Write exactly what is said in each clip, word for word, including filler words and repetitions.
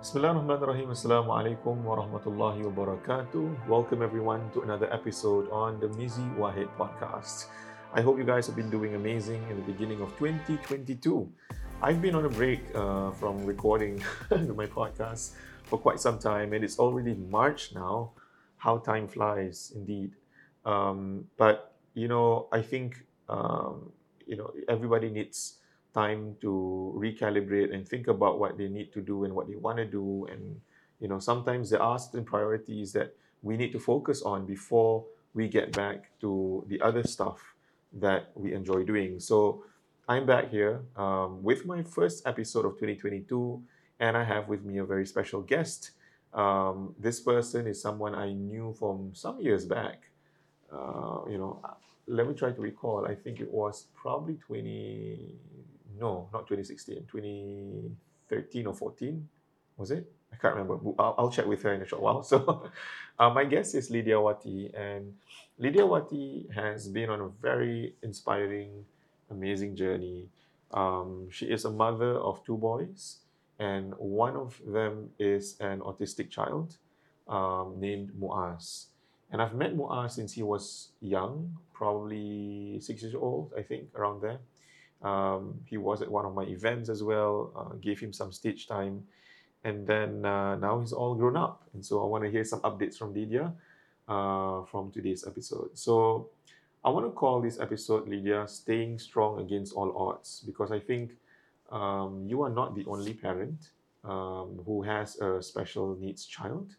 Bismillahirrahmanirrahim. Assalamualaikum warahmatullahi wabarakatuh. Welcome everyone to another episode on the Mizi Wahid podcast. I hope you guys have been doing amazing in the beginning of twenty twenty-two. I've been on a break uh, from recording my podcast for quite some time, and it's already March now. How time flies, indeed. Um, but you know, I think um, you know everybody needs time to recalibrate and think about what they need to do and what they want to do. And you know sometimes there are certain priorities that we need to focus on before we get back to the other stuff that we enjoy doing. So I'm back here um, with my first episode of twenty twenty-two, and I have with me a very special guest. Um, this person is someone I knew from some years back. Uh, you know, let me try to recall. I think it was probably twenty, no, not twenty sixteen, twenty thirteen or fourteen. Was it? I can't remember. I'll, I'll check with her in a short while. So, uh, my guest is Lydia Wati, and Lydia Wati has been on a very inspiring, amazing journey. Um, she is a mother of two boys, and one of them is an autistic child um, named Muaz. And I've met Muaz since he was young, probably six years old, I think, around there. Um, he was at one of my events as well, uh, gave him some stage time. And then uh, now he's all grown up. And so I want to hear some updates from Lydia uh, from today's episode. So I want to call this episode, Lydia, Staying Strong Against All Odds, because I think um, you are not the only parent um, who has a special needs child.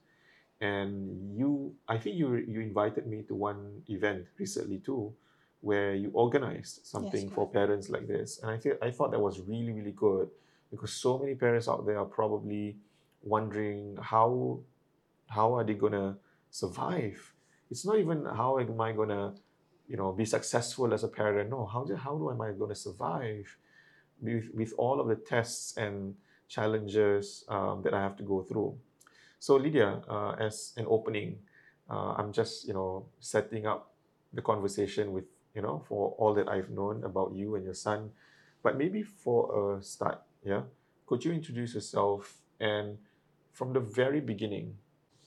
And you, I think you you invited me to one event recently too, where you organized something Yes, for correct. parents like this. And I think I thought that was really really good, because so many parents out there are probably wondering how how are they gonna survive. It's not even how am I gonna, you know, be successful as a parent. No, how do, how do am I gonna survive with with all of the tests and challenges um, that I have to go through. So Lydia, uh, as an opening, uh, I'm just you know setting up the conversation with you know for all that I've known about you and your son, but maybe for a start, yeah, could you introduce yourself and from the very beginning?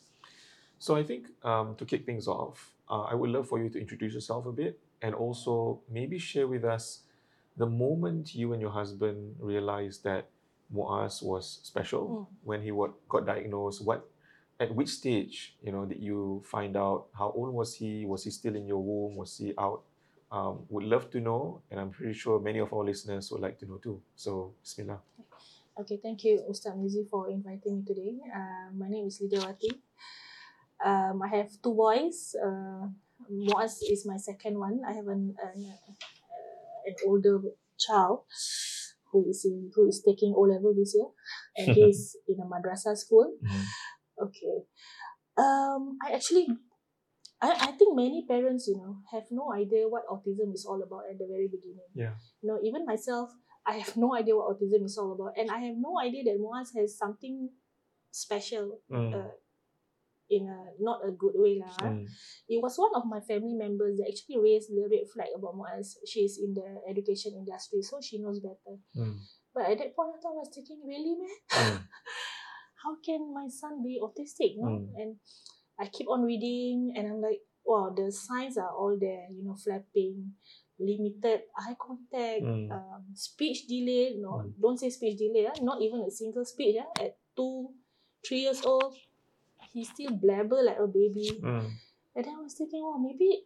So I think um, to kick things off, uh, I would love for you to introduce yourself a bit and also maybe share with us the moment you and your husband realized that Muaz was special Mm. when he wa- got diagnosed. What, at which stage, you know, did you find out? How old was he? Was he still in your womb? Was he out? Um, would love to know, and I'm pretty sure many of our listeners would like to know too. So, Bismillah. Okay, thank you, Ustaz Mizi, for inviting me today. Uh, my name is Lydia Wati. Um, I have two boys. Uh, Muaz is my second one. I have an, an, uh, an older child who is in, who is taking O level this year, and he's in a madrasah school. Mhm. Okay. Um, I actually, I, I think many parents, you know, have no idea what autism is all about at the very beginning. Yeah. You know, even myself, I have no idea what autism is all about, and I have no idea that Muaz has something special. Mm. Uh, in a not a good way lah. Mm. It was one of my family members that actually raised the red flag about Muaz. She's in the education industry, so she knows better. Mm. But at that point of time, I was thinking, really, man, Mm. how can my son be autistic? No, Mm. and I keep on reading, and I'm like, wow, the signs are all there. You know, flapping, limited eye contact, Mm. um, speech delay. No, Mm. don't say speech delay. Ah, not even a single speech. Ah, at two, three years old, he still blabber like a baby. Mm. And then I was thinking, wow, maybe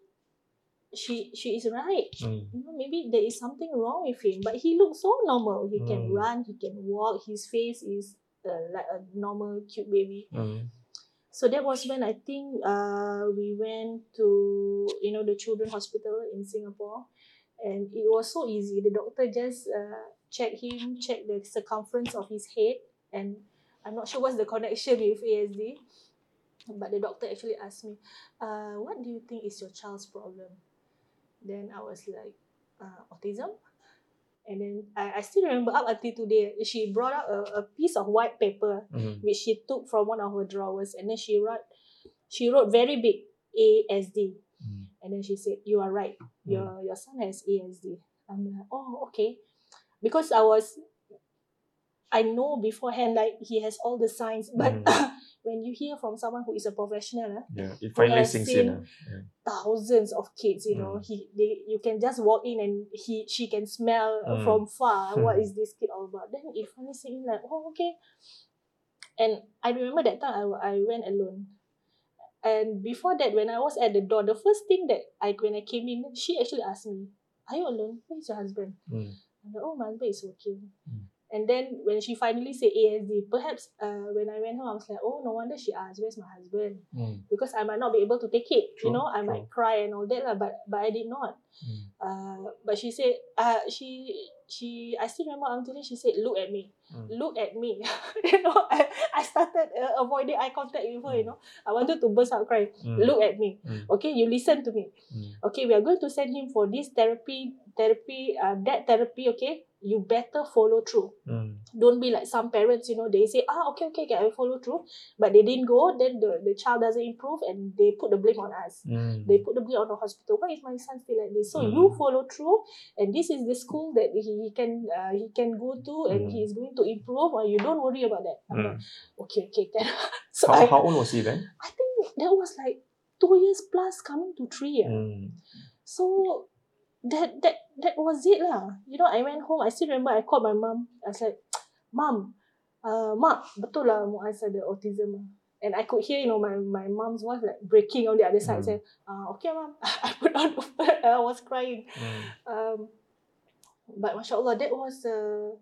she she is right. Mm. You know, maybe there is something wrong with him. But he looks so normal. He can Mm. run. He can walk. His face is uh, like a normal cute baby. Mm. So that was when I think uh, we went to you know the children hospital in Singapore, and it was so easy. The doctor just uh, checked him, checked the circumference of his head, and I'm not sure what's the connection with A S D, but the doctor actually asked me, uh, "What do you think is your child's problem?" Then I was like, uh, "Autism." And then I, I still remember up until today, she brought out a, a piece of white paper Mm. which she took from one of her drawers, and then she wrote she wrote very big A S D. Mm. And then she said, "You are right. Your your son has A S D." I'm like, "Oh, okay." Because I was I know beforehand, like he has all the signs, but Mm. when you hear from someone who is a professional, ah, Yeah, it who finally has sinks seen in. ah. Yeah. thousands of kids, you know, Mm. he they you can just walk in and he she can smell Mm. from far what Hmm. is this kid all about. Then it finally sinks in, like, oh, okay. And I remember that time I, I went alone. And before that, when I was at the door, the first thing that I when I came in, she actually asked me, "Are you alone? Where's your husband?" Mm. I'm like, "Oh, my husband is working." Mm. And then when she finally said A S D, perhaps uh, when I went home, I was like, oh, no wonder she asked, where's my husband? Mm. Because I might not be able to take it. True, You know, I true. might cry and all that, lah, but but I did not. Mm. Uh, but she said, uh, she, she, I still remember until then she said, look at me. Mm. Look at me. You know, I, I started uh, avoiding eye contact with her, you Mm. know. I wanted to burst out crying. Mm. Look at me. Mm. Okay, you listen to me. Mm. Okay, we are going to send him for this therapy, therapy, uh, that therapy, okay? You better follow through. Mm. Don't be like some parents, you know, they say, ah, okay, okay, okay, I will follow through. But they didn't go, then the, the child doesn't improve and they put the blame on us. Mm. They put the blame on the hospital. Why is my son still like this? So Mm. you follow through, and this is the school that he, he can uh, he can go to, and Mm. he is going to improve, or you don't worry about that. I'm Mm. like, okay, okay, can. So How, I, how old was he then? I think that was like two years plus coming to three. Yeah. Mm. So that that that was it lah. You know, I went home. I still remember I called my mom. I was like, Mom, uh, Mak, betul lah Muaz ada autism. And I could hear, you know, my, my mom's voice like breaking on the other side. Mm. Saying, uh, okay, Mom. I put on the phone. I was crying. Mm. Um, but mashallah, that was uh,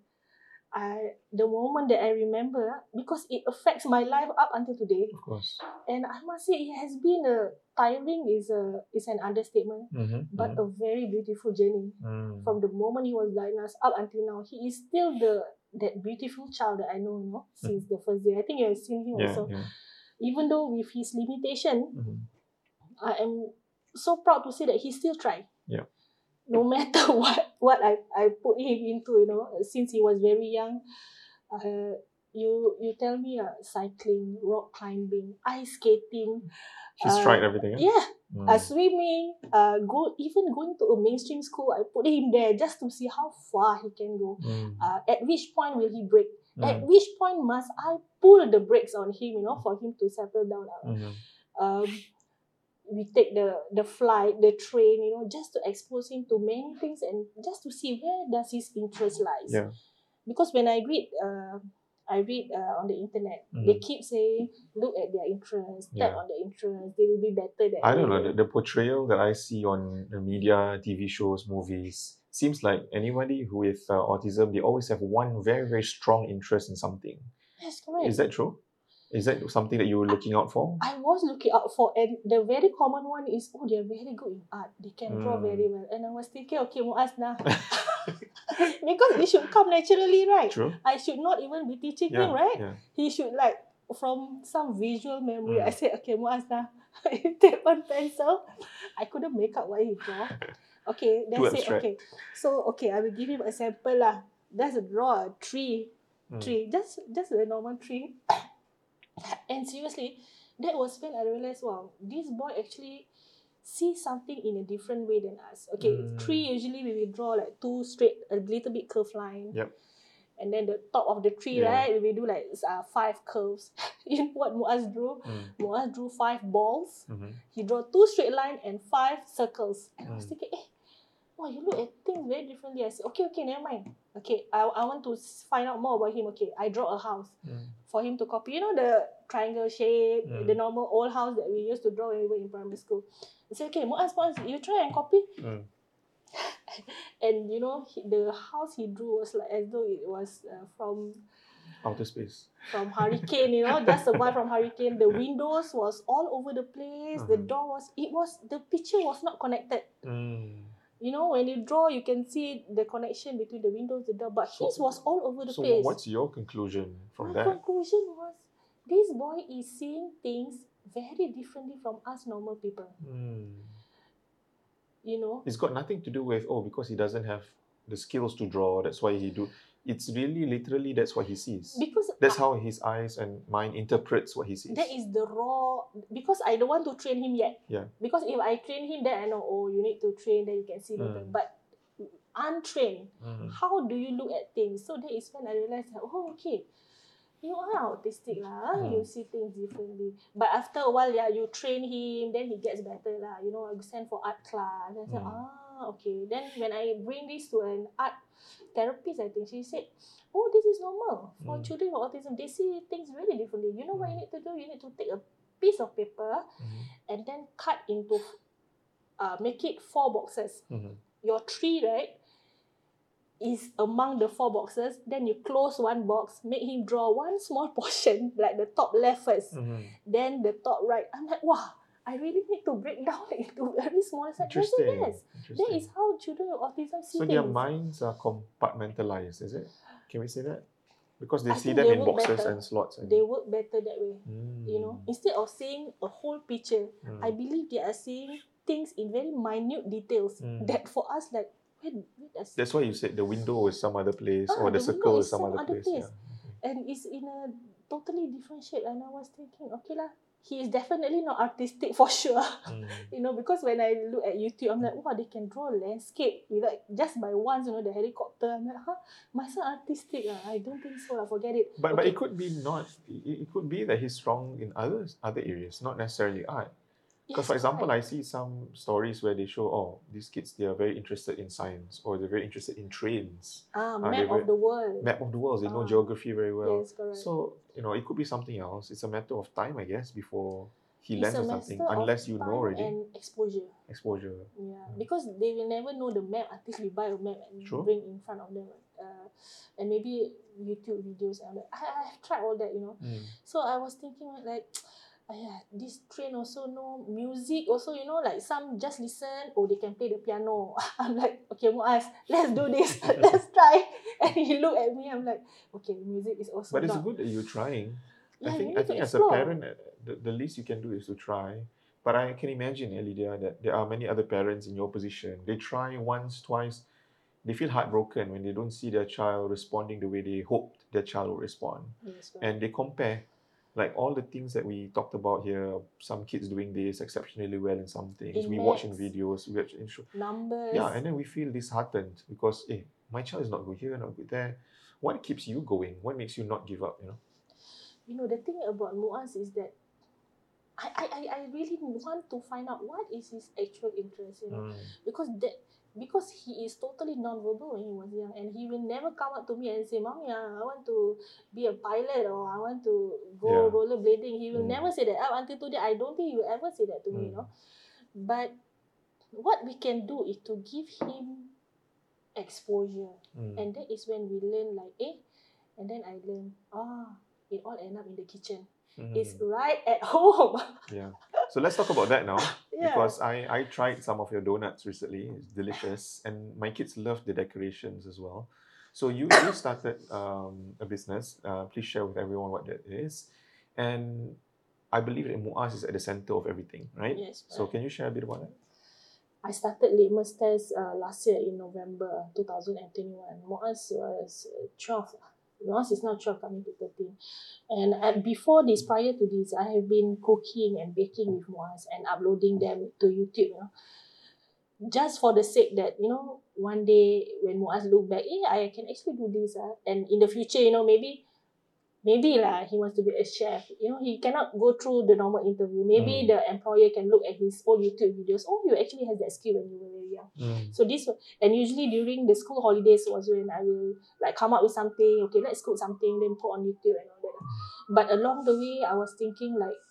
I the moment that I remember ah, because it affects my life up until today. Of course. And I must say, it has been a tiring is a is an understatement, Mm-hmm. but Mm-hmm. a very beautiful journey. Mm. From the moment he was diagnosed up until now, he is still the that beautiful child that I know, you know, since the first day. I think you have seen him Yeah, also. yeah. Even though with his limitation, Mm-hmm. I am so proud to say that he still tried. Yeah. No matter what what I, I put him into, you know, since he was very young. Uh, you you tell me uh, cycling, rock climbing, ice skating. He's uh, tried everything. Eh? Yeah. Mm. Uh, swimming, uh, go even going to a mainstream school, I put him there just to see how far he can go. Mm. Uh, at which point will he break? At Mm. which point must I pull the brakes on him, you know, for him to settle down? Mhm. Um, we take the the flight, the train, you know, just to expose him to many things and just to see where does his interest lies. Yeah. Because when I read, uh, I read uh, on the internet, they Mhm. keep saying, look at their interest, Yeah. tap on their interest, they will be better than I don't know, you. the, the portrayal that I see on the media, T V shows, movies, seems like anybody who with uh, autism, they always have one very, very strong interest in something. Yes, correct. Is that true? Is that something that you were looking out for? I was looking out for, and the very common one is, oh, they're very good in art. They can draw Mm. very well. And I was thinking, okay, Muaz nah. Because it should come naturally, right? True. I should not even be teaching Yeah, him, right? yeah. He should like, from some visual memory, Mm. I said, okay, Muaz nah. Take one pencil. I couldn't make out what he draw. Okay, Too that's it. abstract. Okay. So, okay, I will give him a sample lah. Let's draw a tree. Mm. Tree. Just, just a normal tree. And seriously, that was when I realized, wow, this boy actually sees something in a different way than us. Okay, Mm. tree usually we will draw like two straight, a little bit curved line. Yep. And then the top of the tree, Yeah. right, we do like uh, five curves. You know what Muaz drew? Mm. Muaz drew five balls. Mhm. He drew two straight line and five circles. And I was Mm. thinking, eh, wow, you look at things very differently. I said, okay, okay, never mind. Okay, I, I want to s- find out more about him. Okay, I draw a house Mm. for him to copy. You know the triangle shape, Mm. the normal old house that we used to draw when we were in primary school. I said, okay, Muaz, Muaz, you try and copy. Mm. And you know, he, the house he drew was like as though it was uh, from Outer space. from hurricane, you know, just survived from hurricane. The windows was all over the place. The Uh-huh. door was, it was, the picture was not connected. Mm. You know, when you draw, you can see the connection between the windows, the door, but So- his was all over the So place. what's your conclusion from My that? conclusion was, this boy is seeing things very differently from us normal people. Mm. You know, It's got nothing to do with, oh, because he doesn't have the skills to draw, that's why he do. It's really literally that's what he sees. because That's I- how his eyes and mind interprets what he sees. that is the raw, because I don't want to train him yet. Yeah. Because if I train him, then I know, oh, you need to train, then you can see better. Mm. But untrained. Mm. How do you look at things? So that is when I realized that, oh, okay, you are autistic lah. Mm. You see things differently. But after a while, yeah, you train him, then he gets better lah. You know, I send for art class. I said, Mm. ah, okay. Then when I bring this to an art therapist, I think she said, oh, this is normal for Mm. children with autism. They see things really differently. You know what you need to do? You need to take a piece of paper Mm. and then cut into, uh, make it four boxes. Mm. Your tree, right, is among the four boxes. Then you close one box, make him draw one small portion, like the top left first, Mm. then the top right. I'm like, wow, I really need to break down into very small sections. Interesting. Yes, that Interesting. is how children with autism see So things. their minds are compartmentalized, is it? Can we say that? Because they I see think them they in work boxes better. and slots. And... They work better that way. Mm. You know, instead of seeing a whole picture, Mm. I believe they are seeing things in very minute details Mm. that for us, like, where, where does That's why you said the window is some other place, Ah, or the, the circle window is is some, some other, other place. place. Yeah. and it's in a totally different shape. And I was thinking, okay lah, he is definitely not artistic for sure. Mm. You know, because when I look at YouTube, I'm like, wow, they can draw landscape without just by once, you know, the helicopter. I'm like, huh, my son artistic ah? I don't think so. I forget it. But but Okay. it could be not. It, it could be that he's strong in other other areas, not necessarily art. Because, Yes, for example, correct. I see some stories where they show, oh, these kids, they are very interested in science, or they're very interested in trains. Ah, Uh, map they're of very- the world. Map of the world, they know Ah, geography very well. Yes, correct. So, you know, it could be something else. It's a matter of time, I guess, before he It's lands a on something, matter of unless you know time already. and exposure. Exposure. Yeah, because they will never know the map until we buy a map and True. bring in front of them. Uh, and maybe YouTube videos. And I, I have tried all that, you know. Mm. So I was thinking like, yeah, this train also know music also, you know, like some just listen, oh, they can play the piano. I'm like, okay, Muaz, let's do this. Let's try. And he looked at me, I'm like, okay, music is also But it's not. good that you're trying. Yeah, I you think need I to think as a explore. parent, uh, the, the least you can do is to try. But I can imagine, eh, Lydia, that there are many other parents in your position. They try once, twice. They feel heartbroken when they don't see their child responding the way they hoped their child would respond. Yes, correct. And they compare, like all the things that we talked about here. Some kids doing this exceptionally well in some things. In we watch in maths, videos. We watch in show. numbers. Yeah, and then we feel disheartened because, eh, my child is not good here, not good there. What keeps you going? What makes you not give up? You know. You know, the thing about Muaz is that I, I, I I really want to find out what is his actual interest, you know, Mm. because that because he is totally non-verbal when he was young, and he will never come up to me and say, "Mommy, I want to be a pilot," or "I want to go Yeah. rollerblading." He will Mm. never say that. Up until today, I don't think he will ever say that to me, you Mm. know. But what we can do is to give him exposure, Mm. and that is when we learn like, eh, and then I learn, ah, it all end up in the kitchen. Mm. It's right at home. Yeah. So let's talk about that now. Yeah. Because I, I tried some of your donuts recently. It's delicious. And my kids love the decorations as well. So you, you started um, a business. Uh, please share with everyone what that is. And I believe that Muaz is at the center of everything, right? Yes. So Right. can you share a bit about that? I started litmus test uh, last year in November two thousand twenty-one. Muaz was uh, twelve. Muaz is now twelve, coming to thirteen. And uh, before this, prior to this, I have been cooking and baking with Muaz and uploading them to YouTube, you know. Just for the sake that, you know, one day when Muaz look back, eh, I can actually do this. Uh, and in the future, you know, maybe maybe lah, he wants to be a chef. You know, he cannot go through the normal interview. Maybe Mm. the employer can look at his old YouTube videos. Oh, you actually has that skill when you were very young. Mm. So this, and usually during the school holidays was when I will like come up with something. Okay, let's cook something, then put on YouTube and all that. But along the way, I was thinking like,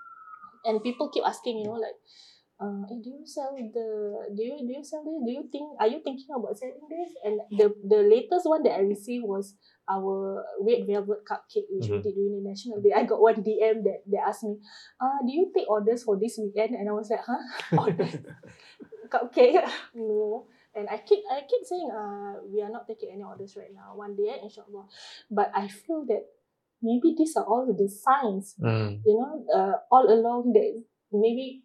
and people keep asking, you know, like, uh, eh, do you sell the, do you do you sell this? Do you think, are you thinking about selling this? And the the latest one that I received was our red velvet cupcake, which we Mhm. did during the National Day. I got one D M that they asked me, uh, do you take orders for this weekend? And I was like, huh? Orders? Cupcake? No. And I keep I keep saying, uh, we are not taking any orders right now. One day, inshallah. But I feel that maybe these are all the signs, Mm. you know, uh, all along that maybe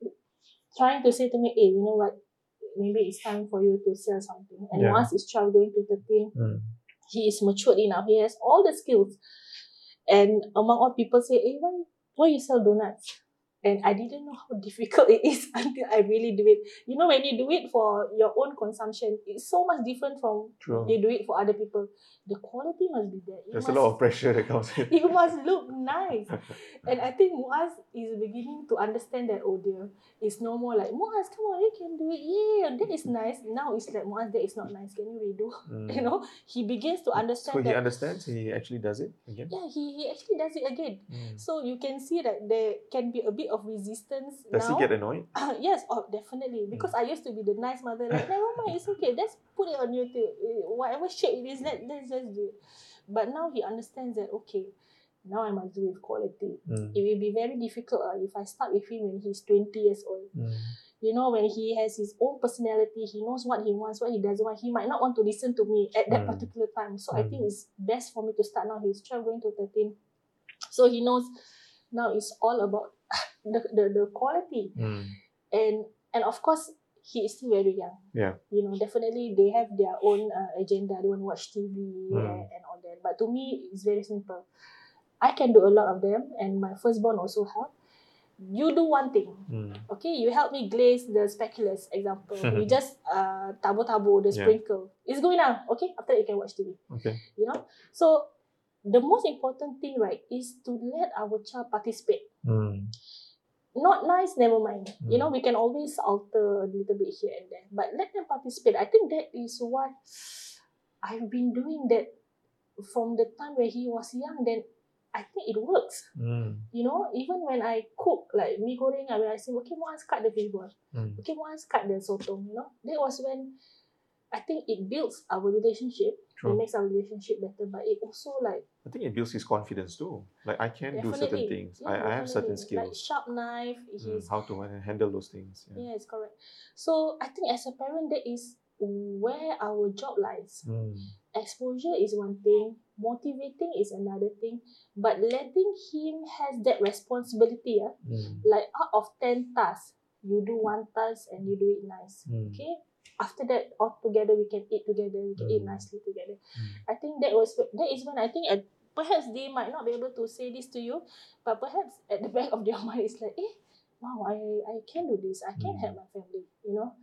trying to say to me, hey, you know what, maybe it's time for you to sell something. And Yeah. once it's child going to thirteen, Mm. he is matured enough. He has all the skills. And among all people say, hey, why, why you sell donuts? And I didn't know how difficult it is until I really do it. You know, when you do it for your own consumption, it's so much different from True. you do it for other people. The quality must be there. It There's must, a lot of pressure that comes in. it must look nice. And I think Muaz is beginning to understand that, oh dear, it's no more like, Muaz, come on, you can do it. Yeah, that is nice. Now it's like, Muaz, that is not nice. Can you redo? Mm. You know, he begins to understand So he that. understands, he actually does it again? Yeah, he, he actually does it again. Mm. So you can see that there can be a bit of resistance Does now. he get annoyed? Yes, oh, definitely. Because I used to be the nice mother, like, never mind, it's okay. Let's put it on YouTube. Whatever shape it is, let, let's just do it. But now he understands that, okay, now I must do it with quality. Mm. It will be very difficult uh, if I start with him when he's twenty years old. Mm. You know, when he has his own personality, he knows what he wants, what he doesn't want. He might not want to listen to me at that Mm. particular time. So Mm. I think it's best for me to start now. He's twelve going to thirteen. So he knows now it's all about the, the, the quality. Mm. And and of course, he is still very young. Yeah. You know, definitely they have their own uh, agenda. They want to watch T V Mm. and, and all that. But to me, it's very simple. I can do a lot of them, and my firstborn also help. You do one thing. Mm. Okay, you help me glaze the speculoos, example. You just uh, tabo-tabo the Yeah. sprinkle. It's going now. Okay, after that you can watch T V. Okay. You know, so the most important thing, right, is to let our child participate. Mm. Not nice, never mind. Mm. You know, we can always alter a little bit here and there, but let them participate. I think that is what I've been doing that from the time where he was young. Then I think it works. Mm. You know, even when I cook like mee goreng, I when I say, okay, Muaz cut the fish ball. Mm. Okay, Muaz cut the sotong. You know, that was when I think it builds our relationship. True. It makes our relationship better, but it also like I think it builds his confidence too. Like I can do certain definitely, things. yeah, I, I have certain definitely. Like skills. sharp knife, Mm, he's how to handle those things. Yeah. yes, correct. So I think as a parent, that is where our job lies. Mm. Exposure is one thing, motivating is another thing, but letting him has that responsibility. Uh, Mm. like out of ten tasks, you do one task and you do it nice. Mm. Okay. After that, all together we can eat together. We can Mm. eat nicely together. Mm. I think that was that is when I think at, perhaps they might not be able to say this to you, but perhaps at the back of their mind it's like, eh, wow, I I can do this. I can Mm. help my family. You know.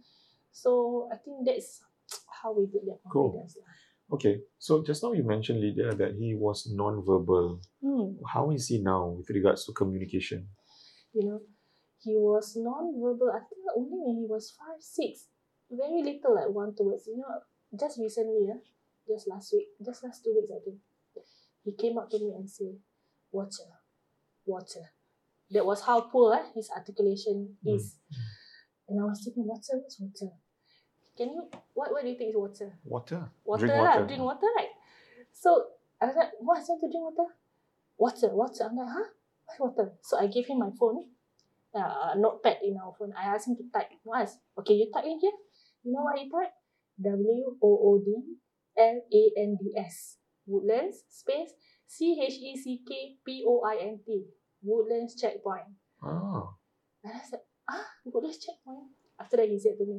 So I think that's how we build their Cool. confidence. Okay. So just now you mentioned, Lydia, that he was non-verbal. Hmm. How is he now with regards to communication? You know, he was non-verbal. I think only when he was five, six. Very little, like one, two words. You know, just recently, uh, just last week, just last two weeks, I think, he came up to me and said, water, water. That was how poor uh, his articulation Mm. is. And I was thinking, water, what's water? Can you, what, what do you think is water? Water. Water Drink lah, water. drink water, right? So I was like, what's that to drink water? Water, water. I'm like, huh? What's water? So I gave him my phone, uh, a notepad in our phone. I asked him to type. What? Okay, you type in here. You know what he typed? W O O D L A N D S. Woodlands space C H E C K P O I N T. Woodlands checkpoint. Ah. And I said, ah, Woodlands checkpoint. After that, he said to me,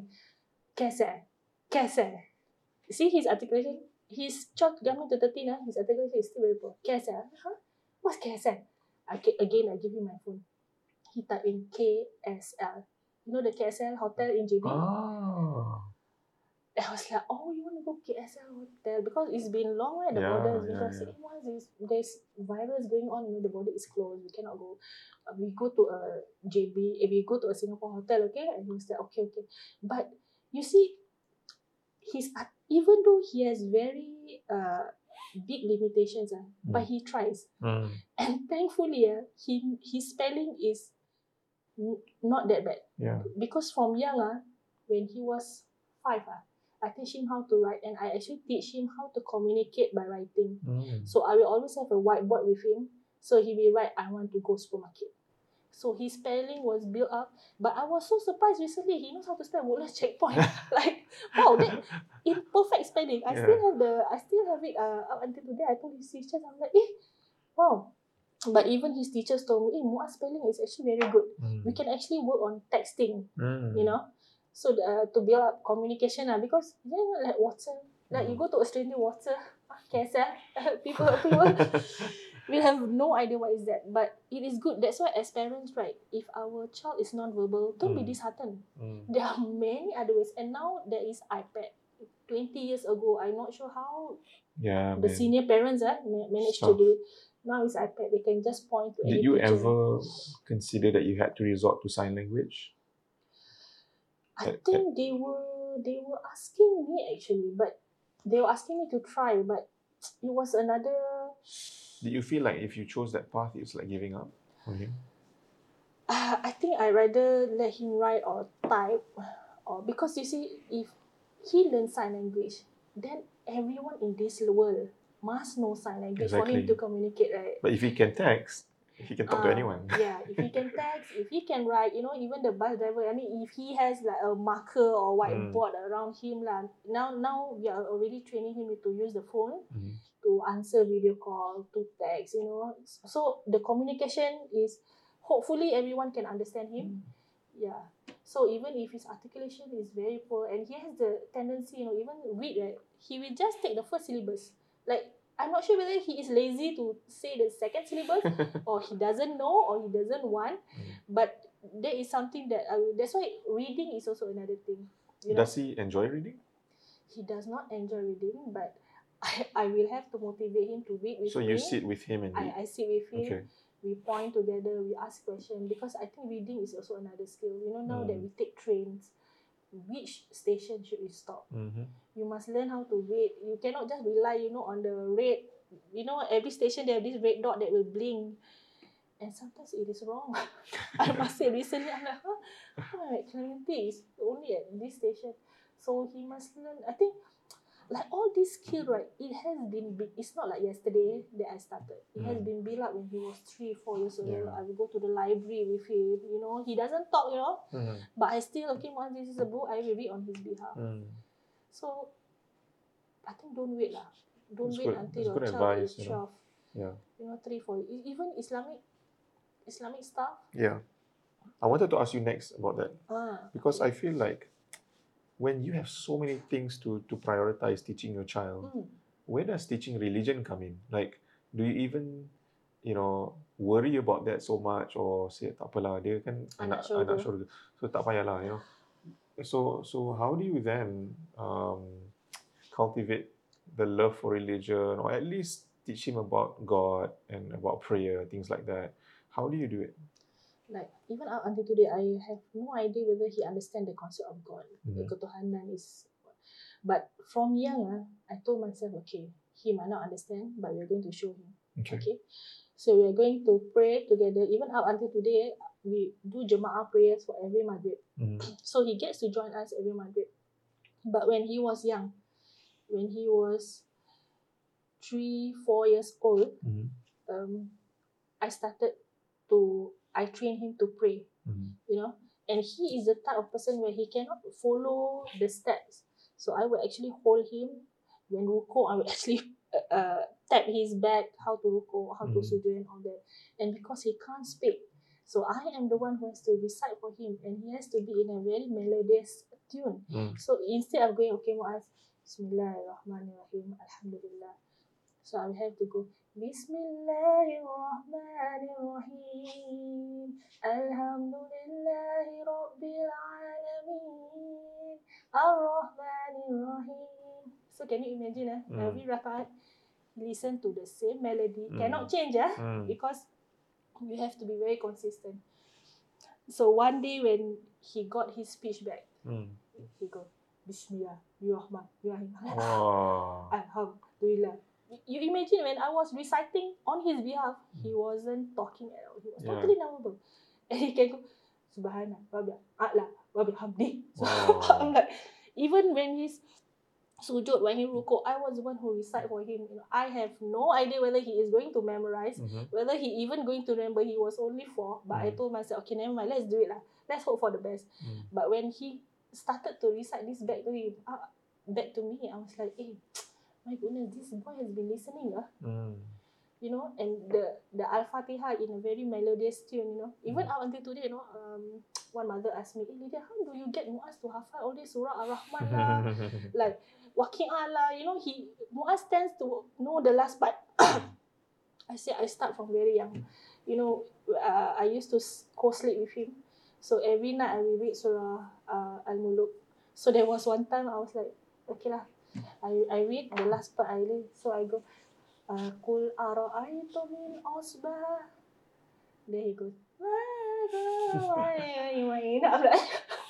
Kese, Kese. See his articulation? He's twelve coming to thirteen. Uh, his articulation is still very poor. Kese. Huh? What's Kese? I, again, I give him my phone. He typed in K S L. You know the K S L hotel in J B? Ah. I was like, oh, you want to go K S L hotel? Because it's been long, right? The Yeah, border has been yeah, closed. yeah. Hey, once there's, there's virus going on, you know, the border is closed. We cannot go. Uh, we go to a J B, if we go to a Singapore hotel, okay? And he was like, okay, okay. But you see, he's art- even though he has very uh, big limitations, uh, Mm. but he tries. Mm. And thankfully, uh, he, his spelling is n- not that bad. Yeah. Because from young, uh, when he was five, uh, I teach him how to write, and I actually teach him how to communicate by writing. Mm. So I will always have a whiteboard with him. So he will write, I want to go supermarket. So his spelling was built up. But I was so surprised recently. He knows how to spell Woodlands checkpoint. Like, wow, that in perfect spelling. I Yeah. still have the I still have it uh, up until today. I told his teachers, I'm like, eh, wow. But even his teachers told me, eh, Muaz spelling is actually very good. Mm. We can actually work on texting, Mm. you know. So uh, to build up communication, uh, because you know, like water, like you go to a stranger water, ah, K S L, people, people. we have no idea what is that. But it is good. That's why as parents, right, if our child is non-verbal, don't be Mm. disheartened. Mm. There are many other ways. And now there is iPad. twenty years ago, I'm not sure how Yeah, the man. senior parents uh, ma- managed Tough. to do it. Now it's iPad. They can just point to Did any you picture. ever consider that you had to resort to sign language? I At- think they were they were asking me actually, but they were asking me to try, but it was another. Did you feel like if you chose that path, it's like giving up on him? Uh, I think I rather let him write or type, or because you see, if he learns sign language, then everyone in this world must know sign language for him Exactly. to communicate, right? But if he can text, he can talk to Ah, anyone. Yeah, if he can text, if he can write, you know, even the bus driver, I mean, if he has like a marker or whiteboard around him, lah. Now, now we are already training him to use the phone Mm. to answer video call, to text, you know. So the communication is, hopefully everyone can understand him. Yeah. So even if his articulation is very poor and he has the tendency, you know, even read, right, he will just take the first syllabus. Like, I'm not sure whether he is lazy to say the second syllabus or he doesn't know or he doesn't want. Mm. But there is something that I will, that's why reading is also another thing. You know, Does he enjoy reading? he does not enjoy reading, but I, I will have to motivate him to read with So me. you sit with him and read? I, I sit with him. Okay. We point together, we ask questions, because I think reading is also another skill. You know, now that Mm. we take trains, which station should we stop? Mm-hmm. You must learn how to read. You cannot just rely, you know, on the red. You know, every station they have this red dot that will blink. And sometimes it is wrong. I must say, recently I'm like, huh? How am I at Clementi? It's only at this station. So he must learn. I think, like all this skill, right, it has been, bu- it's not like yesterday that I started. It has Mm. been built up when he was three, four years old. Yeah. I will go to the library with him. You know, he doesn't talk, you know, Mm. but I still, okay, once this is a book, I will read on his behalf. Mm. So, I think don't wait lah. Don't That's wait good. until That's your good child advice, is you know. twelve. Yeah. You know, three, four. E- Even Islamic, Islamic stuff. Yeah. I wanted to ask you next about that Ah, because okay. I feel like when you have so many things to, to prioritize teaching your child, Mm. where does teaching religion come in? Like, do you even, you know, worry about that so much or say, tak apalah, dia kan Anak anak, syurga. anak syurga. So, tak payahlah, you know. So, so how do you then um, cultivate the love for religion or at least teach him about God and about prayer, things like that? How do you do it? Like, even up until today, I have no idea whether he understand the concept of God. The Mhm. ketuhanan is. But from young, ah, I told myself, okay, he might not understand, but we are going to show him. Okay. Okay. So we are going to pray together. Even up until today, we do Jemaah prayers for every Maghrib. Mhm. So he gets to join us every Maghrib. But when he was young, when he was three, four years old, Mhm. um, I started to, I trained him to pray, Mhm. you know. And he is the type of person where he cannot follow the steps. So I will actually hold him. When ruko, I will actually uh, uh, tap his back, how to ruko, how to Mm. sujood and all that. And because he can't speak, so I am the one who has to recite for him, and he has to be in a very melodious tune. Mm. So instead of going, okay, Muaz, Bismillahirrahmanirrahim, Alhamdulillah. So I will have to go, Bismillahirrahmanirrahim, Alhamdulillahi Rabbil Alamin, Ar-Rahmanirrahim. So can you imagine, eh? Mm. Every rakaat, listen to the same melody. Mm. Cannot change, eh? Mm. Because you have to be very consistent. So one day when he got his speech back, Mm. he go, Bismillahirrahmanirrahim. Wow. Alhamdulillah. You imagine when I was reciting on his behalf, he wasn't talking at all. He was Yeah. totally non-verbal. And he can go, Subhanallah, Rabbi A'la, Rabbi Hamdi. So Wow. I'm like, even when he's sujud, when he ruku, I was the one who recite for him. You know, I have no idea whether he is going to memorize, Mhm. whether he even going to remember. He was only four, but I Mm. told myself, okay, never mind, let's do it lah. Let's hope for the best. Mm. But when he started to recite this back to him, uh, back to me, I was like, eh, my goodness, this boy has been listening, ah. Mm. You know, and the the Al-Fatihah in a very melodious tune, you know. Even Mm. up until today, you know, um, one mother asked me, eh, Lydia, how do you get Muaz to hafal all this Surah Ar-Rahman lah, like Waqi'ah lah, you know, he, Muaz tends to know the last part. I said I start from very young. You know, uh, I used to co-sleep with him. So every night I will read Surah uh, Al-Muluk. So there was one time I was like, okay lah, I, I read the last part I read. So I go, uh, Kul ara'aytum min asbah. Then he goes, I'm like,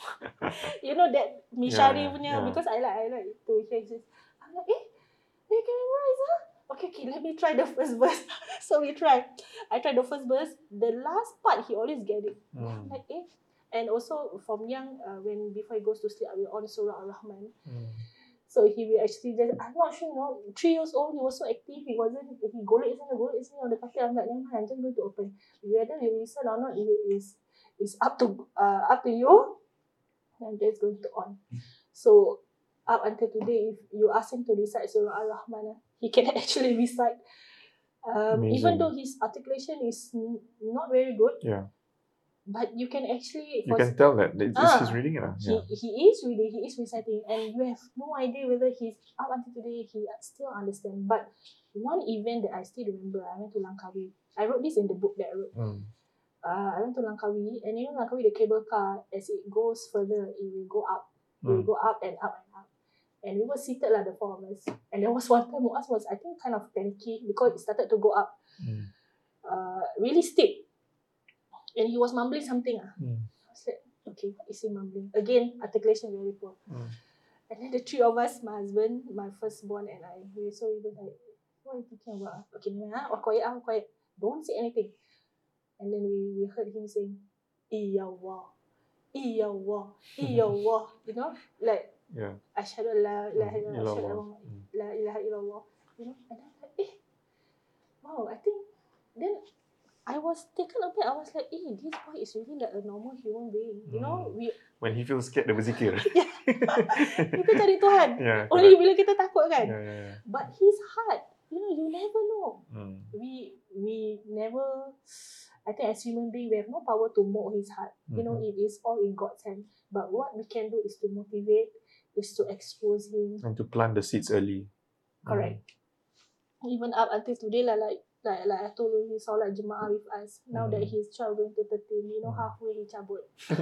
you know that Mishari Yeah, punya, yeah. because I like I like to hear his. I'm like, eh, they can memorize, huh? Okay, okay, let me try the first verse. So we tried. I tried the first verse. The last part, he always get it. Mm. I'm like, eh. And also from young, uh, when before he goes to sleep, I will on Surah Al-Rahman. Mm. So he will actually just, I'm not sure, you know, three years old, he was so active, he wasn't, he golek sana, golek sini on the carpet. I'm like, never mind, I'm just going to open. Whether you listen or not, it is is up to uh, up to you. I'm just going to on. So up until today, if you ask him to recite Surah Al-Rahman, he can actually recite. Um, even though his articulation is n- not very good, Yeah. but you can actually... You can tell that it's, ah, he's reading it. He, Yeah. he is reading, he is reciting, and you have no idea whether he's, up until today, he still understands. But one event that I still remember, I went to Langkawi. I wrote this in the book that I wrote. Mm. Uh, I went to Langkawi, and you know Langkawi, the cable car, as it goes further, it will go up. It will Mm. go up and up and up. And we were seated like the four of us. And there was one time Muaz was, I think, kind of panicky because it started to go up. Mm. Uh, really steep. And he was mumbling something. Ah. Mm. I was like, okay, what is he mumbling? Again, articulation very poor. Mm. And then the three of us, my husband, my firstborn, and I, we so we were like, what are you talking about? Okay, nah, oh, quiet, ah, quiet. Don't say anything. And then we, we heard him saying, Iyawah, Iyawah, Iyawah. You know, like, Yeah. Ashhadu an la ilaha Mm. illallah, Ashhadu Illallah. an la ilaha illallah. You know, and I'm like, eh, wow, I think, then I was taken aback. I was like, eh, this boy is really like a normal human being. You know, Mm. we... When he feels scared, dia berzikir. Kita cari Tuhan. Yeah, Only correct. bila kita takut kan. Yeah, yeah, yeah. But his heart, you know, you never know. Mm. We we never, I think as human being, we have no power to mold his heart. You know, Mhm. it is all in God's hand. But what we can do is to motivate, is to expose him. And to plant the seeds early. Correct. Even up until today, like, like, like, like I told you, he solat Jemaah with us. Now that Mm. he's twelve going to thirteen, you know, Mm. halfway he cabut.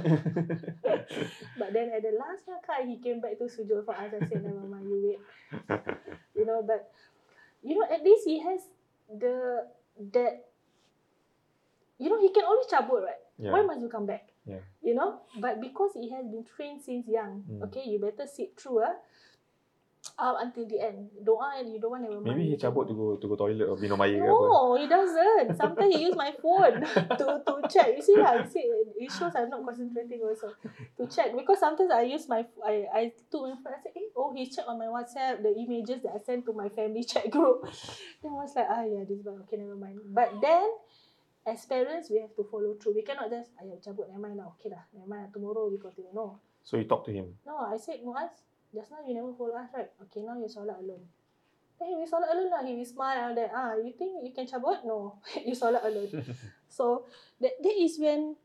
But then at the last rakat, he came back to sujud for us. I said, never mind, you wait. You know, but, you know, at least he has the, that, you know, he can always cabut, right? Yeah. Why must you come back? Yeah. You know, but because he has been trained since young, Mm. okay, you better sit through, ah, up until the end. Doa and you don't want to remind Maybe he me. cabut to go to go toilet or minum air ke apa. No, he doesn't. Sometimes he use my phone to to check. You see lah, you see, it shows I'm not concentrating also to check, because sometimes I use my I I took my phone. I said, eh, oh, he checked on my WhatsApp the images that I sent to my family chat group. Then I was like, ah, yeah, this one, okay, never mind. But then, as parents, we have to follow through. We cannot just, ayah cabut, never mind lah, okay lah, never mind, tomorrow we continue. No, So you talk to him. no, I said, Muaz, just now you never follow us, right? Okay, now you solat alone. Then he will solat alone lah. He will smile and all that. Ah, you think you can cabut? No, you solat alone. So that that is when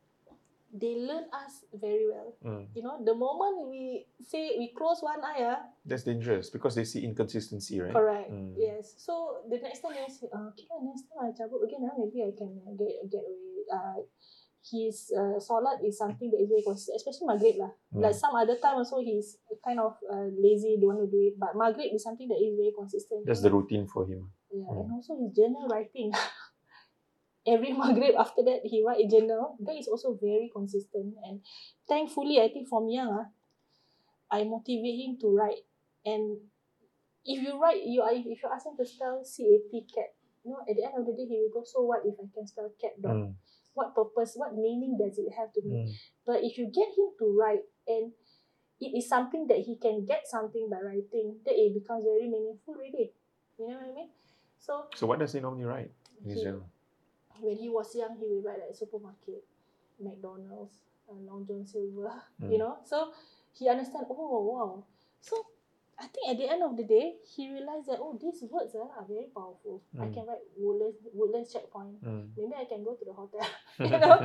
they learn us very well. Mm. You know, the moment we say we close one eye, ah, That's dangerous because they see inconsistency, right? correct. Mm. Yes. So the next time they say, uh, okay, next time I cabut again, ah, maybe I can uh, get get away. Uh, his uh, solat is something that is very consistent, especially Maghrib lah. Mm. Like some other time also he's kind of uh, lazy, don't want to do it. But Maghrib is something that is very consistent. That's the routine for him. Yeah, Mm. and also his journal writing. Every Maghrib after that, he write a journal. That is also very consistent. And thankfully, I think from young, ah, I motivate him to write. And if you write, you if you ask him to spell C A T, cat, you know, at the end of the day, he will go, so what if I can spell cat dog? Mm. What purpose, what meaning does it have to me? Mm. But if you get him to write, and it is something that he can get something by writing, then it becomes very meaningful already. You know what I mean? So, So what does he normally write in his he, journal? when he was young, he would write like supermarket, McDonald's, uh, Long John Silver, Mm. you know. So he understand. Oh wow. So I think at the end of the day, he realized that, oh, these words uh, are very powerful. I Mm. can write Woodlands, Woodlands checkpoint. Mm. Maybe I can go to the hotel. You know.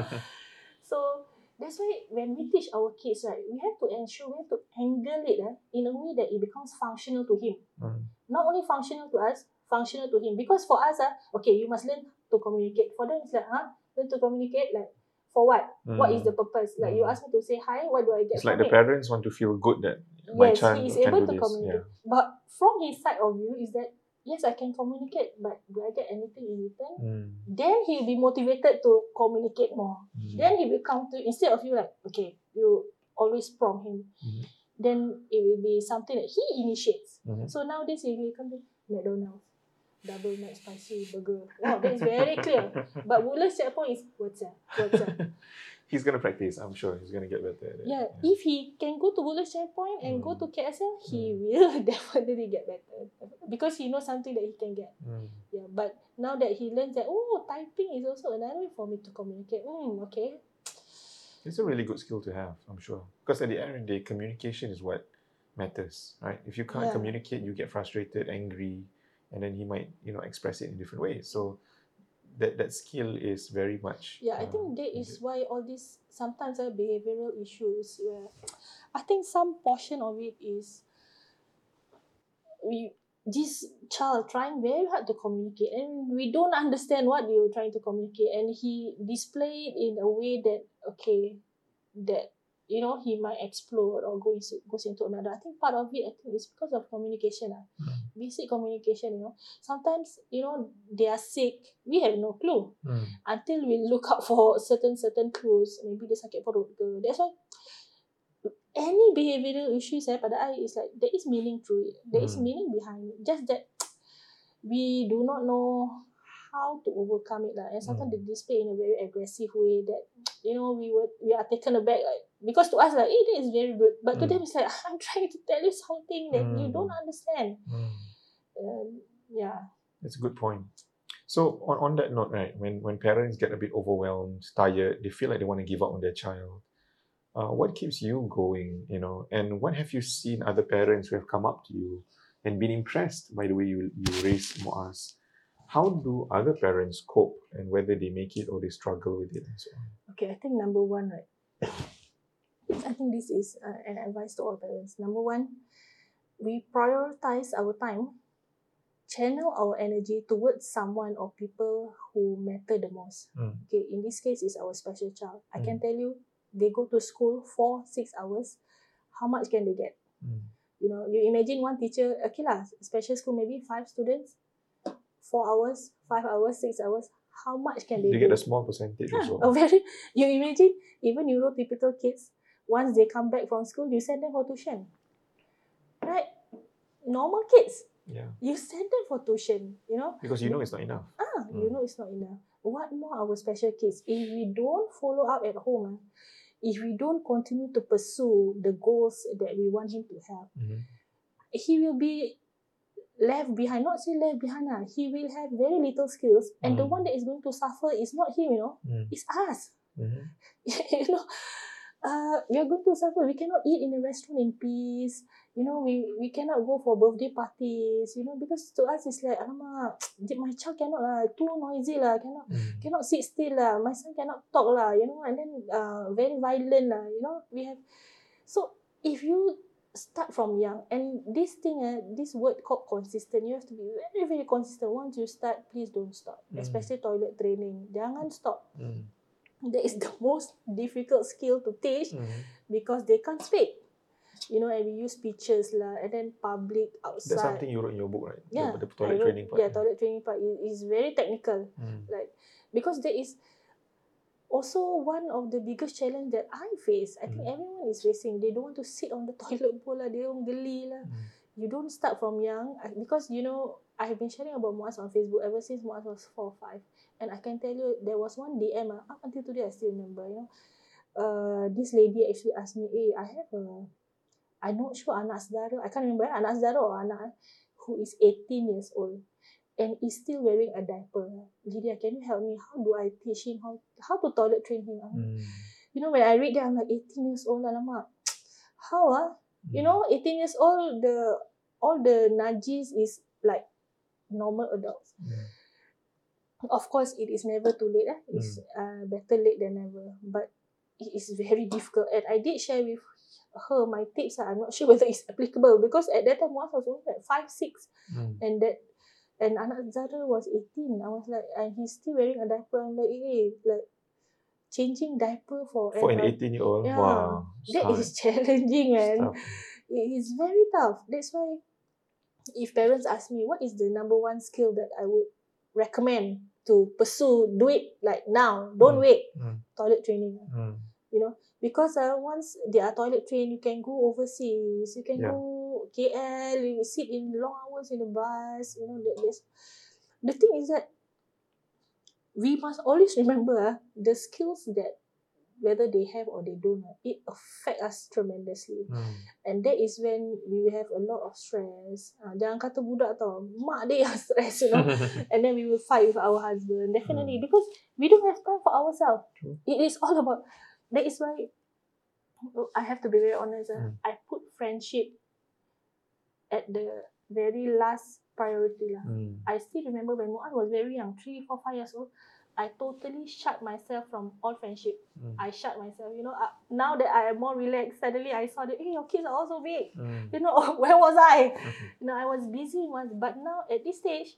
So that's why when we teach our kids, right, we have to ensure, we have to angle it uh, in a way that it becomes functional to him. Mm. Not only functional to us, functional to him. Because for us, uh, okay, you must learn to communicate. For them, it's like, huh? Learn to communicate, like, for what? Mm. What is the purpose? Like, you Mm. ask me to say hi, what do I get It's like from the it? parents want to feel good that my Yes, child he is can able do to this. communicate. Yeah. But from his side of view is that, yes, I can communicate, but do I get anything in return? Mm. Then he'll be motivated to communicate more. Mm. Then he will come to, instead of you like, okay, you always prompt him, Mm. then it will be something that he initiates. Mhm. So nowadays he will come to McDonald's, double Mac spicy burger. Wow, that is very clear. But Woodlands checkpoint is what's that? What's that? He's gonna practice. I'm sure he's gonna get better at it. Yeah, if he can go to Woodlands checkpoint and Mm. go to K S L, he Mm. will definitely get better because he knows something that he can get. Mm. Yeah, but now that he learns that, oh, typing is also another way for me to communicate. Mm, okay. It's a really good skill to have, I'm sure. Because at the end of the day, communication is what matters, right? If you can't Yeah. communicate, you get frustrated, angry, and then he might, you know, express it in different ways. So that that skill is very much. Yeah, I uh, think that is needed. why all these sometimes are behavioral issues where I think some portion of it is we this child trying very hard to communicate and we don't understand what they were trying to communicate, and he displayed in a way that okay that you know he might explode or go into, goes into another. I think part of it I think is because of communication. Uh. Mm. Basic communication, you know. Sometimes, you know, they are sick. We have no clue Mm. until we look out for certain certain clues. Maybe dia sakit perut ke. That's why any behavioural issues eh, pada I is like there is meaning through it. There is Mm. meaning behind it. Just that we do not know how to overcome it lah. And sometimes Mm. they display in a very aggressive way that you know we were we are taken aback like, because to us like eh, that is very good, but to Mm. them it's like I'm trying to tell you something that you Mm. don't understand. Mm. Um, yeah. That's a good point. So on, on that note, right, when, when parents get a bit overwhelmed, tired, they feel like they want to give up on their child. Uh, what keeps you going, you know? And what have you seen other parents who have come up to you and been impressed by the way you, you raise Muaz? How do other parents cope, and whether they make it or they struggle with it and so on? Okay, I think number one, right? I think this is uh, an advice to all parents. Number one, we prioritize our time, channel our energy towards someone or people who matter the most. Mm. Okay, in this case, is our special child. I Mm. can tell you, they go to school four, six hours. How much can they get? Mm. You know, you imagine one teacher, okay lah, special school maybe five students, four hours, five hours, six hours. How much can they, They do? get a small percentage Yeah, also. a very. You imagine even neurotypical kids. Once they come back from school, you send them for tuition, right? Normal kids, Yeah. you send them for tuition. You know, Because you know it's not enough. ah, you Mm. know it's not enough. What more our special kids? If we don't follow up at home, ah, if we don't continue to pursue the goals that we want him to have, Mhm. he will be left behind. Not say left behind, ah. He will have very little skills, and the Mm. one that is going to suffer is not him, you know, Mm. it's us. Mhm. You know, uh, we are going to suffer. We cannot eat in a restaurant in peace. You know, we, we cannot go for birthday parties, you know, because to us it's like, alamak, my child cannot lah, too noisy lah, cannot Mm. cannot sit still lah, my son cannot talk lah, you know, and then uh, very violent lah, you know, we have. So if you start from young, and this thing, uh, this word called consistent, you have to be very, very consistent. Once you start, please don't stop, Mm. especially toilet training. Jangan stop. Mm. That is the most difficult skill to teach Mm. because they can't speak. You know, and we use pictures lah, and then public outside. That's something you wrote in your book, right? Yeah, The, the I toilet wrote- training part. Yeah, toilet training part is, is very technical. Mm. Like because there is also one of the biggest challenge that I face. I think Mm. everyone is facing. They don't want to sit on the toilet bowl lah. They don't geli lah. Mm. You don't start from young I- because you know I have been sharing about Muaz on Facebook ever since Muaz was four or five, and I can tell you there was one D M ah, up until today I still remember. You know, uh, this lady actually asked me, "Hey, I have a, I'm not sure anak saudara, I can't remember anak saudara or anak who is eighteen years old and is still wearing a diaper. Lydia, can you help me? How do I teach him how how to toilet train him?" Mm. You know, when I read that, I'm like, eighteen years old, alamak. How ah? You know, eighteen years old, the all the najis is like normal adults. Mm. Of course, it is never too late. Eh? It's uh, better late than never. But it is very difficult. And I did share with her my tips. I'm not sure whether it's applicable because at that time, Muaz was only like five, six. Mm. And that and anak Zara was eighteen. I was like, and he's still wearing a diaper. I'm like, hey, like changing diaper for For an an- eighteen year old, yeah, wow. it's that hard. is challenging, It's man. tough. It is very tough. That's why, if parents ask me, what is the number one skill that I would recommend to pursue, do it like now, don't Mm. wait. Mm. Toilet training, Mm. you know, because uh, once they are toilet trained, you can go overseas, you can Yeah. go K L, you sit in long hours in the bus, you know. That there's the thing is that we must always remember uh, the skills that whether they have or they don't, uh, it affect us tremendously. Mm. And that is when we will have a lot of stress. Uh, jangan kata budak tau, mak dia yang stress, you know. And then we will fight with our husband, definitely, Mm. because we don't have time for ourselves. True. It is all about, that is why I have to be very honest. Uh, Mm. I put friendship at the very last priority. lah. Mm. I still remember when Muaz was very young, three, four, five years old, I totally shut myself from all friendship. Mm. I shut myself. You know, uh, now that I am more relaxed, suddenly I saw that, hey, your kids are also big. Mm. You know, where was I? Mhm. You know, I was busy once. But now at this stage,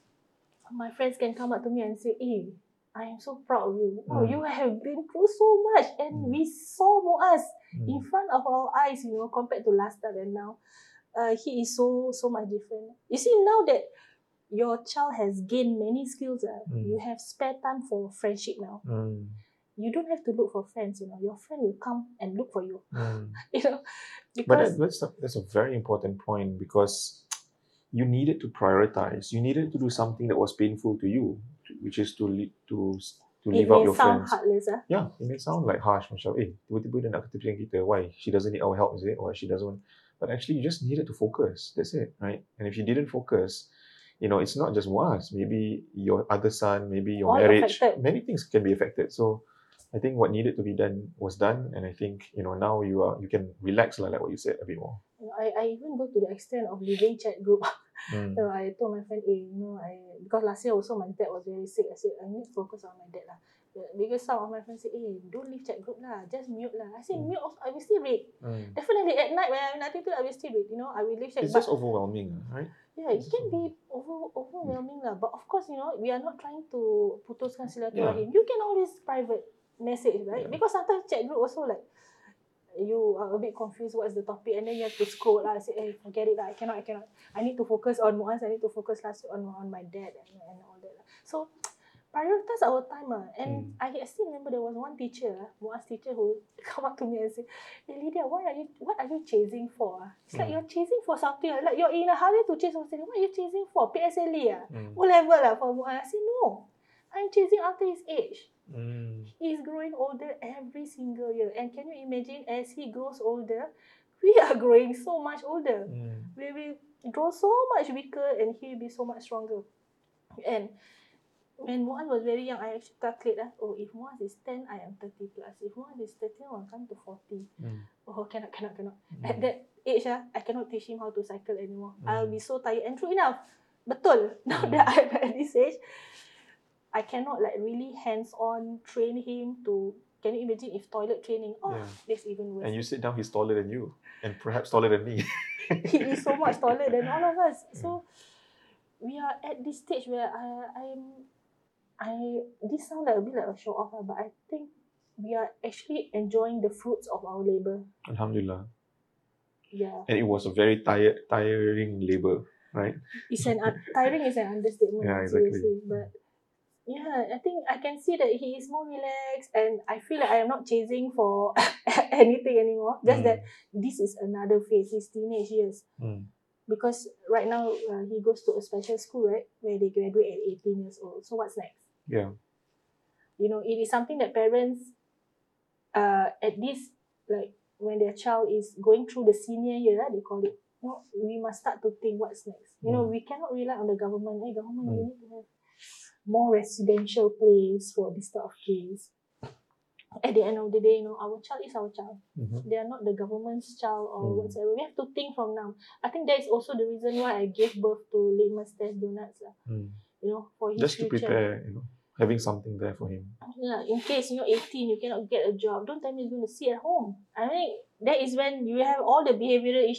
my friends can come up to me and say, hey, I am so proud of you. Wow, Mm. you have been through so much. And Mm. we saw Muaz Mm. in front of our eyes, you know, compared to last time and now. Uh, he is so, so much different. You see, now that your child has gained many skills, uh, Mm. you have spare time for friendship now. Mm. You don't have to look for friends, you know. Your friend will come and look for you, Mm. you know. But Because that, that's, a, that's a very important point, because you needed to prioritize. You needed to do something that was painful to you, which is to lead, to to it leave out may your sound friends. heartless. Uh. Yeah, it may sound like harsh, macam, eh, tiba-tiba dia nak ketipu kita. Why? She doesn't need our help, is it? Or she doesn't want... But actually, you just needed to focus. That's it, right? And if you didn't focus, you know, it's not just Muaz. Maybe your other son, maybe your All marriage. affected. Many things can be affected. So I think what needed to be done was done. And I think, you know, now you are you can relax, like, like what you said, a bit more. You know, I, I even go to the extent of leaving chat group. Mm. So I told my friend, eh, you know, I because last year also my dad was very sick. I said, I need to focus on my dad. lah. Because some of my friends say, eh, don't leave chat group lah, just mute lah. I said, Mm. mute, also, I will still read. Mm. Definitely at night when I have nothing to do, I will still read. You know, I will leave chat. It's But just overwhelming, right? yeah, it can be over, overwhelming lah. But of course, you know, we are not trying to putuskan silaturahim. You can always private message, right? Yeah. Because sometimes chat group also like, you are a bit confused what's the topic, and then you have to scroll lah. Say, hey, forget it lah. I cannot, I cannot. I need to focus on Muaz. I need to focus last on on my dad and, and all that lah. So prioritize our time ah. And Mm. I still remember there was one teacher, ah, Muaz teacher, who come up to me and say, hey Lydia, what are you what are you chasing for? ah? It's like Mm. you're chasing for something. Like you're in a hurry to chase something. What are you chasing for? P S L E ah? Mm. O level lah for Muaz. I say no. I'm chasing after his age. Mm. He's growing older every single year. And can you imagine, as he grows older, we are growing so much older. Mm. We will grow so much weaker and he will be so much stronger. And when Muaz was very young, I actually calculate, uh, oh, if Muaz is ten, I am thirty plus. If Muaz is thirty, I will come to forty. Mm. Oh, cannot, cannot, cannot. Mm. At that age, uh, I cannot teach him how to cycle anymore. Mm. I'll be so tired. And true enough, betul. Now Mm. that I'm at this age, I cannot like really hands-on train him to. Can you imagine if toilet training? Oh, Yeah. that's even worse. And you sit down, he's taller than you, and perhaps taller than me. He is so much taller than all of us. So we are at this stage where I I'm I this sound like a bit like a show off, but I think we are actually enjoying the fruits of our labor. Alhamdulillah. Yeah. And it was a very tired, tiring labor, right? It's an uh, tiring is an understatement, Yeah, seriously. exactly. But yeah, I think I can see that he is more relaxed, and I feel like I am not chasing for anything anymore. Just Mm. that this is another phase, his teenage years. Mm. Because right now uh, he goes to a special school, right, where they graduate at eighteen years old. So what's next? Yeah. You know, it is something that parents, uh, at this, like when their child is going through the senior year, they call it. No, we must start to think what's next. You know, Mm. we cannot rely on the government. Hey, government, Mm. you need to have more residential place for this type of case. At the end of the day, you know, our child is our child. Mhm. They are not the government's child or Mm. whatsoever. We have to think from now. I think that is also the reason why I gave birth to Litmus Test Donuts. lah. Mm. You know, for his Just to future. prepare, you know, having something there for him. Yeah, in case you're eighteen, you cannot get a job. Don't tell me he's going to sit at home. I mean, that is when you have all the behavioral issues.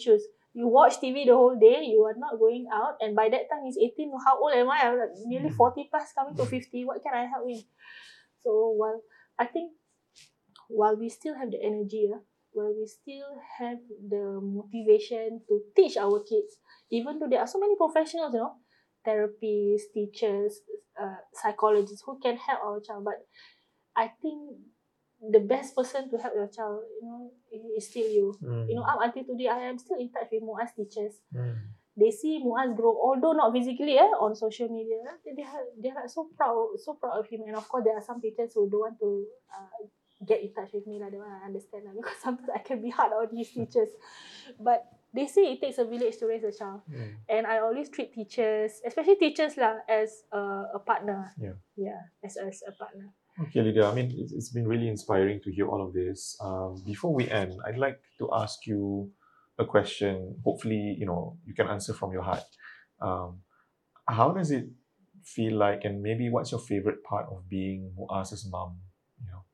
You watch T V the whole day, you are not going out, and by that time he's eighteen. How old am I? I'm like nearly forty plus, coming to fifty. What can I help with? So while I think while we still have the energy, uh, while we still have the motivation to teach our kids, even though there are so many professionals, you know, therapists, teachers, uh, psychologists who can help our child, but I think the best person to help your child, you know, is still you. Mm. You know, up until today, I am still in touch with Muaz teachers. Mm. They see Muaz grow, although not physically, eh, on social media. They, they are they are so proud, so proud of him. And of course, there are some teachers who don't want to uh, get in touch with me, like, they want to understand, like, because sometimes I can be hard on these teachers. But they say it takes a village to raise a child. Mm. And I always treat teachers, especially teachers lah, as a, a partner. Yeah. Yeah, as, as a partner. Okay, Lydia, I mean, it's, it's been really inspiring to hear all of this. Um, before we end, I'd like to ask you a question. Hopefully, you know, you can answer from your heart. Um, how does it feel like, and maybe what's your favorite part of being Muaz's mom? You know,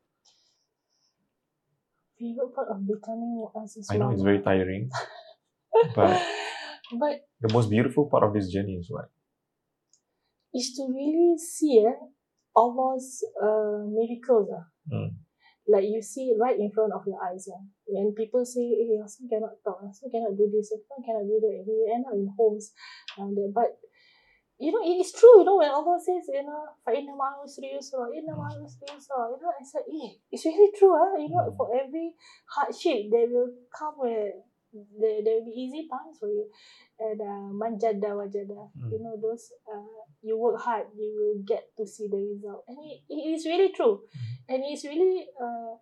Favorite part of becoming Muaz's I know mom? it's very tiring, but but the most beautiful part of this journey is what? is to really see eh, Allah's uh, miracles. Uh. Mm. Like you see it right in front of your eyes. Uh. When people say, hey, your son cannot talk, your son cannot do this, your son cannot do that, he will end up in homes. Um, but, you know, it is true, you know, when Allah says, you know, فَإِنَّ مَعَ الْعُسْرِ يُسْرًا, إِنَّ مَعَ الْعُسْرِ يُسْرًا, you know, I said, eh, it's really true. Huh? You know, for every hardship, there will come where there, there will be easy times for you. And uh, manjada wajada, Mm. you know, those, uh, you work hard, you will get to see the result. And it, it is really true. Mm. And it's really, uh,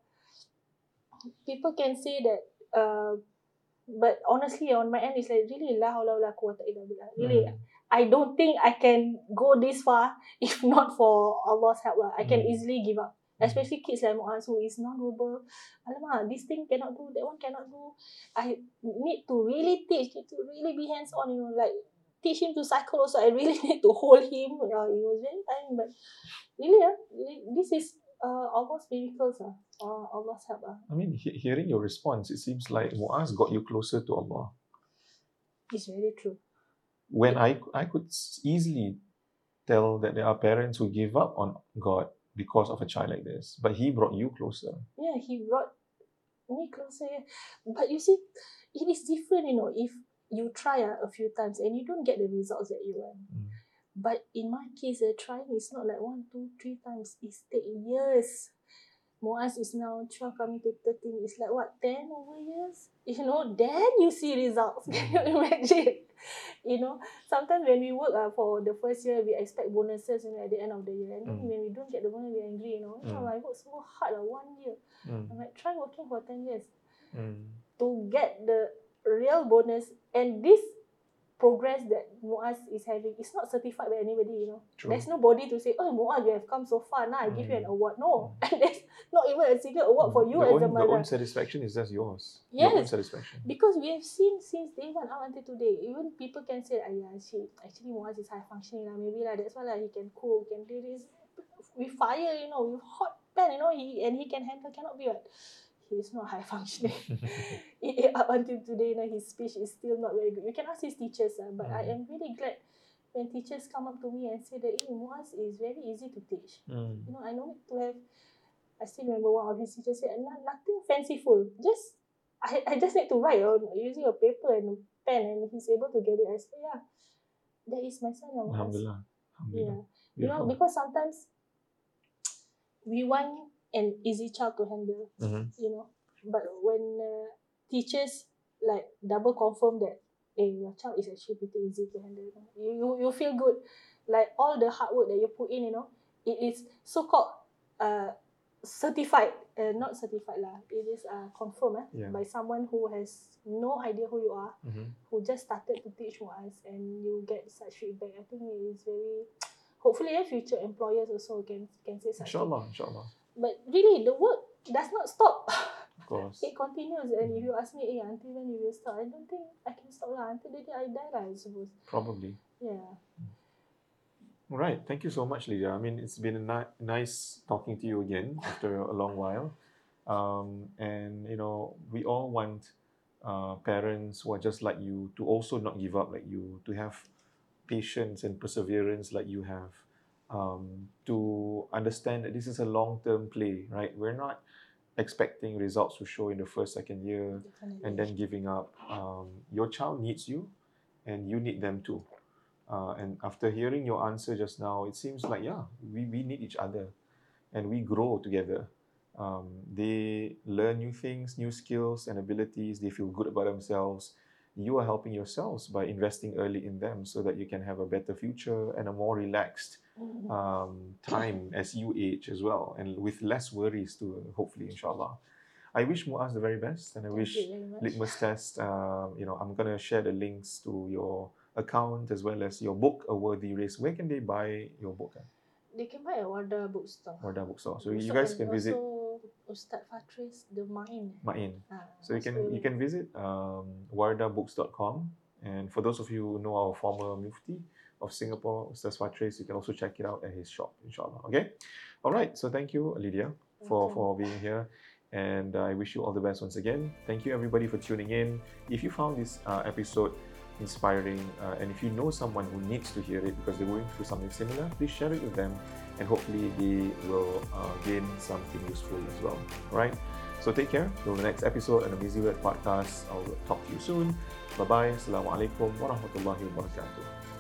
people can say that, uh, but honestly, on my end, it's like, really, la hawla wa la quwwata illa billah. Really, Mm. I don't think I can go this far if not for Allah's help. Lah. I can Mm. easily give up. Mm. Especially kids like Muaz who is non-verbal. Alamak, this thing cannot do, that one cannot do. I need to really teach, need to really be hands-on, you know, like teach him to cycle also. I really need to hold him. Uh, it was very tiring, but really, uh, this is uh, Allah's miracles. Uh, uh, Allah's help. Uh. I mean, he- hearing your response, it seems like Muaz got you closer to Allah. It's very true. When I, I could s- easily tell that there are parents who give up on God because of a child like this, but he brought you closer. Yeah, he brought me closer. Yeah. But you see, it is different, you know, if you try uh, a few times and you don't get the results that you want. Mm. But in my case, uh, trying is not like one, two, three times. It's take years. Muaz is now twelve, coming to thirteen. It's like what, ten over years? You know, then you see results. Can you imagine? You know, sometimes when we work uh, for the first year, we expect bonuses, you know, at the end of the year. And then Mm. when we don't get the bonus, we're angry, you know. Mm. Oh, I worked so hard uh, one year. Mm. I'm like, try working for ten years Mm. to get the real bonus. And this progress that Muaz is having is not certified by anybody, you know. True. There's nobody to say, oh, Muaz, you have come so far, now I give you an Mm. award. No. And there's not even a single award for you the as own, a The mother. own satisfaction is just yours. Your own Yes, satisfaction. because we have seen since day one up until today, even people can say, ah, yeah, she, actually Muaz is high functioning, lah. Maybe lah, that's why lah, he can cook, can do this with fire, you know, with hot pan, you know, he and he can handle, cannot be what. He is not high functioning. It- up until today, you know, his speech is still not very good. You can ask his teachers, uh, but I Mm. am really glad when teachers come up to me and say that, hey, Muaz is very easy to teach. Mm. You know, I know to have, I still remember one of his teachers said, "No- nothing fanciful, just, I, I just need to write on using a paper and a pen, and he's able to get it." I said, yeah, that is my son. Muaz. Alhamdulillah. Alhamdulillah. Yeah. You know, Beautiful. because sometimes we want an easy child to handle, Mhm. you know. But when uh, teachers like double confirm that, hey, your child is actually pretty easy to handle, you know, you, you, you feel good. Like all the hard work that you put in, you know, it is so-called uh, certified, uh, not certified lah, it is uh, confirmed eh, Yeah. by someone who has no idea who you are, Mhm. who just started to teach Muaz, and you get such feedback. I think it is very, hopefully yeah, future employers also can can say such thing. Inshallah, inshallah. But really, the work does not stop. Of course. It continues. And if you ask me, hey, until when you will stop, I don't think I can stop lah. Until the day I die lah, I suppose. Probably. Yeah. All right. Thank you so much, Lydia. I mean, it's been a ni- nice talking to you again after a long while. Um, and, you know, we all want uh, parents who are just like you to also not give up like you, to have patience and perseverance like you have, um, to understand that this is a long-term play, right? We're not expecting results to show in the first, second year and then giving up. Um, your child needs you and you need them too. Uh, and after hearing your answer just now, it seems like, yeah, we, we need each other and we grow together. Um, they learn new things, new skills and abilities. They feel good about themselves. You are helping yourselves by investing early in them so that you can have a better future and a more relaxed um, time as you age as well, and with less worries too, hopefully, inshallah. I wish Muaz the very best, and I Thank wish you very much. Litmus Test, um, you know, I'm going to share the links to your account as well as your book, A Worthy Race. Where can they buy your book? Eh? They can buy at Wardah Bookstore. Wardah Bookstore. So Bookstore you guys and can visit also Ustaz Fatris, the Ma'in. Ma'in. Ah, So you can also- you can visit um, wardah books dot com. And for those of you who know our former Mufti of Singapore, Ustaz Fatris, you can also check it out at his shop, inshallah. Okay? All right. So thank you, Lydia, for, Welcome. for being here. And uh, I wish you all the best once again. Thank you, everybody, for tuning in. If you found this uh, episode inspiring, uh, and if you know someone who needs to hear it because they're going through something similar, please share it with them, and hopefully they will uh, gain something useful as well. All right? So take care. Till the next episode on the Mizi Word Podcast. I'll talk to you soon. Bye-bye. Assalamualaikum warahmatullahi wabarakatuh.